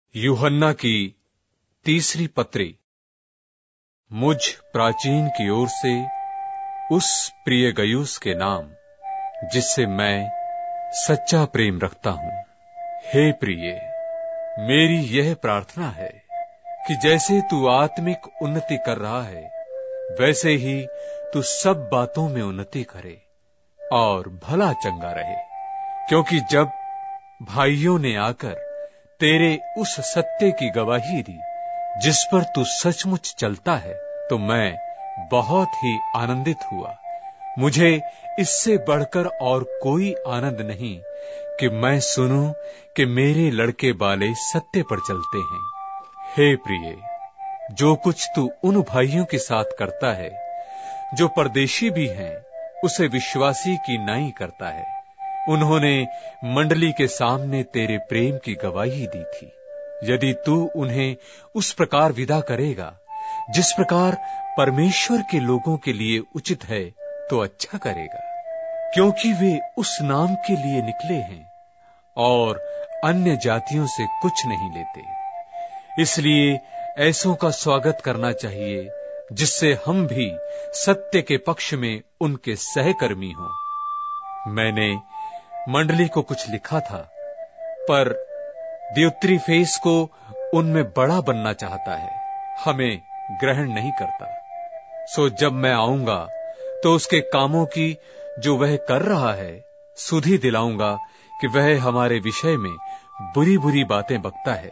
यूहन्ना की तीसरी पत्री। मुझ प्राचीन की ओर से उस प्रिय गयुस के नाम जिससे मैं सच्चा प्रेम रखता हूं। हे प्रिय, मेरी यह प्रार्थना है कि जैसे तू आत्मिक उन्नति कर रहा है, वैसे ही तू सब बातों में उन्नति करे और भला चंगा रहे, क्योंकि जब भाइयों ने आकर तेरे उस सत्य की गवाही दी जिस पर तू सचमुच चलता है, तो मैं बहुत ही आनंदित हुआ। मुझे इससे बढ़कर और कोई आनंद नहीं कि मैं सुनूं कि मेरे लड़के बाले सत्य पर चलते हैं। हे प्रिय, जो कुछ तू उन भाइयों के साथ करता है जो परदेशी भी हैं, उसे विश्वासी की नाई करता है। उन्होंने मंडली के सामने तेरे प्रेम की गवाही दी थी। यदि तू उन्हें उस प्रकार विदा करेगा जिस प्रकार परमेश्वर के लोगों के लिए उचित है, तो अच्छा करेगा, क्योंकि वे उस नाम के लिए निकले हैं और अन्य जातियों से कुछ नहीं लेते। इसलिए ऐसों का स्वागत करना चाहिए, जिससे हम भी सत्य के पक्ष में उनके सहकर्मी हों। मैंने मंडली को कुछ लिखा था, पर दियुत्रिफेस को उनमें बड़ा बनना चाहता है, हमें ग्रहण नहीं करता। सो जब मैं आऊंगा तो उसके कामों की जो वह कर रहा है सुधि दिलाऊंगा कि वह हमारे विषय में बुरी बुरी बातें बकता है,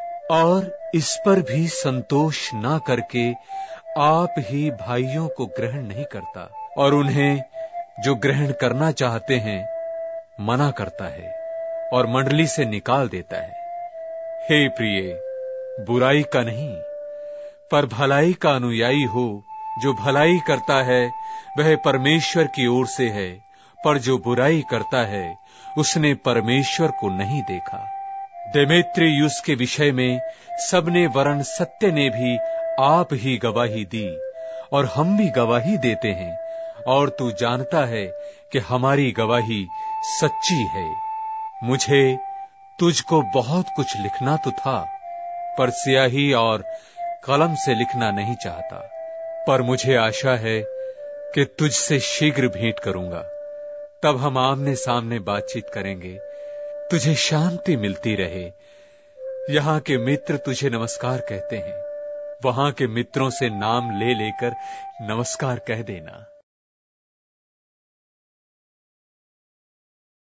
और इस पर भी संतोष ना करके आप ही भाइयों को ग्रहण नहीं करता, और उन्हें जो ग्रहण करना चाहते हैं मना करता है और मंडली से निकाल देता है। हे प्रिय, बुराई का नहीं पर भलाई का अनुयायी हो। जो भलाई करता है वह परमेश्वर की ओर से है, पर जो बुराई करता है उसने परमेश्वर को नहीं देखा। देमेत्रियुस के विषय में सबने वरन सत्य ने भी आप ही गवाही दी, और हम भी गवाही देते हैं, और तू जानता है कि हमारी गवाही सच्ची है। मुझे तुझको बहुत कुछ लिखना तो था, पर स्याही और कलम से लिखना नहीं चाहता। पर मुझे आशा है कि तुझसे शीघ्र भेंट करूंगा, तब हम आमने सामने बातचीत करेंगे। तुझे शांति मिलती रहे। यहाँ के मित्र तुझे नमस्कार कहते हैं, वहां के मित्रों से नाम ले लेकर नमस्कार कह देना।